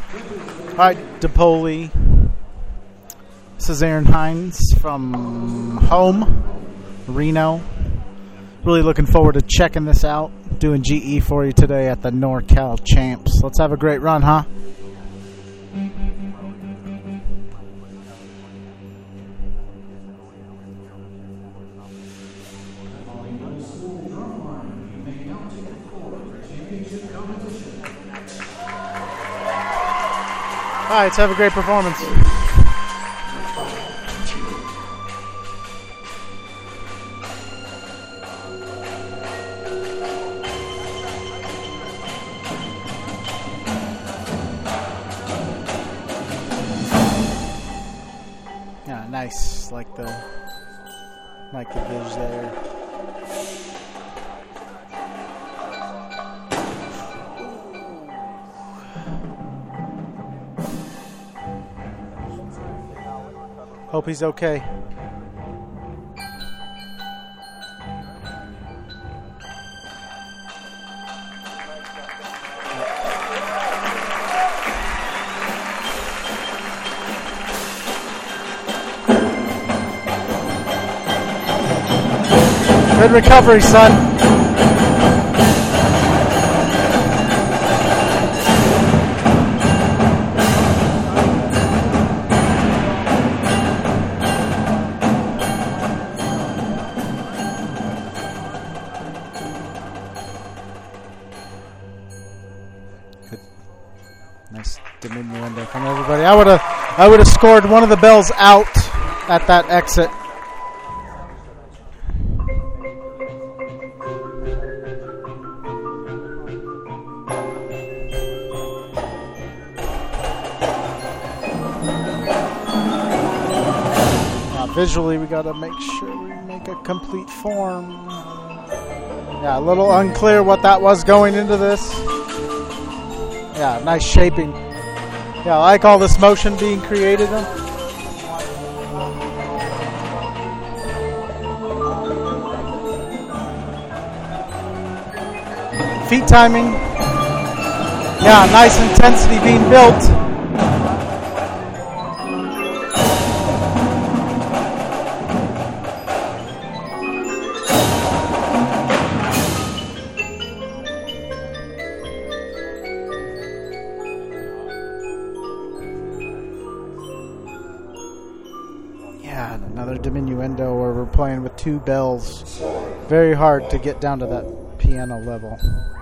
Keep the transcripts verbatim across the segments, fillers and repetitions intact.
Hi, DePoli. This is Aaron Hines from home, Reno. Really looking forward to checking this out. Doing G E for you today at the NorCal Champs. Let's have a great run, huh? All right, let's have a great performance. Yeah, nice. Like the like the viz there. Hope he's okay. Good recovery, son. Nice diminuendo from everybody. I would have, I would have scored one of the bells out at that exit. Now, visually, we got to make sure we make a complete form. Yeah, a little unclear what that was going into this. Yeah, nice shaping. Yeah, I like all this motion being created. Feet timing. Yeah, nice intensity being built. Yeah, another diminuendo where we're playing with two bells. Very hard to get down to that piano level.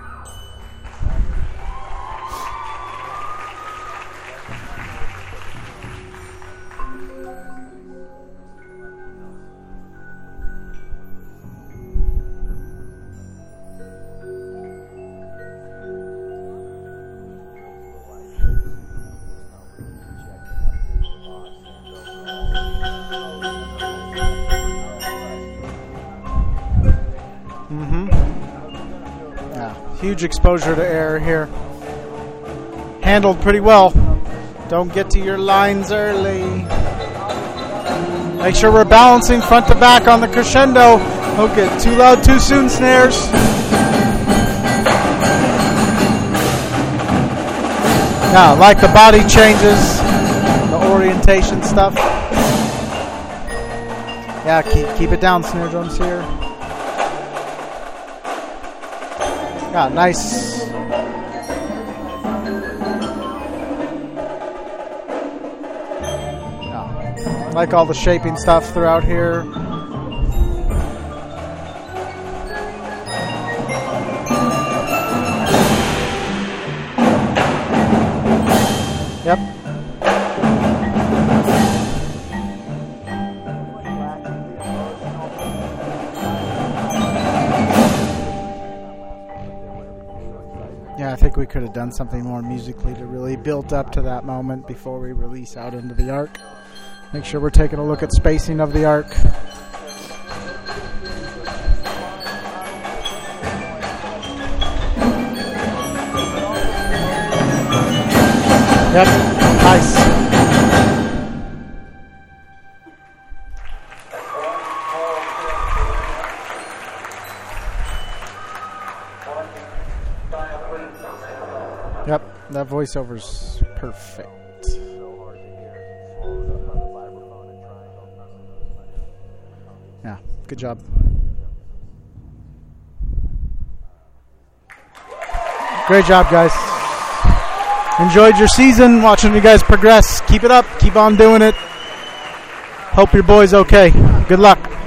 Huge exposure to air here. Handled pretty well. Don't get to your lines early. Make sure we're balancing front to back on the crescendo. Don't get too loud too soon, snares. Now, like the body changes, the orientation stuff. Yeah, keep, keep it down, snare drums here. Yeah, nice. Yeah. Like all the shaping stuff throughout here. Yep. Yeah, I think we could have done something more musically to really build up to that moment before we release out into the arc. Make sure we're taking a look at spacing of the arc. Yep, nice. Yep, that voice voiceover's perfect. Yeah, good job. Great job, guys. Enjoyed your season, watching you guys progress. Keep it up. Keep on doing it. Hope your boy's okay. Good luck.